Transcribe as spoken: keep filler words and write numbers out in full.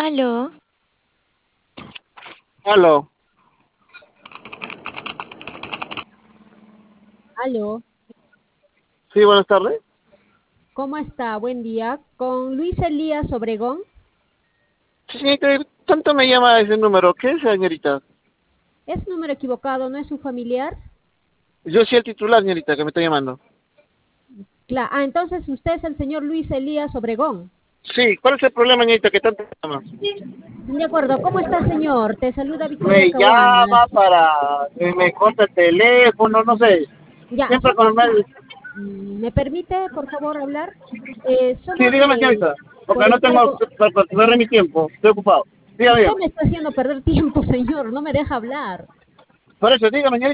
Aló. Aló. Aló, Sí, buenas tardes. ¿cómo está? Buen día. Con Luis Elías Obregón. Sí, señorita, tanto me llama ese número. ¿Qué es, señorita? Es número equivocado, ¿no es un familiar? Yo soy el titular, señorita, que me está llamando. Cla- ah, entonces usted es el señor Luis Elías Obregón. Sí, ¿cuál es el problema, señorita, que tanto me llama? De acuerdo, ¿cómo está, señor? Te saluda Victoria Me Caguanas. llama para que me corte el teléfono, no sé. Ya, Siempre somos... con el... mm, ¿Me permite, por favor, hablar? Eh, Sí, somos dígame, de... señorita, porque por no tengo encargo... para para perder mi tiempo. Estoy ocupado. Dígame, Usted dígame. me está haciendo perder tiempo, señor. No me deja hablar. Por eso, dígame, señorita.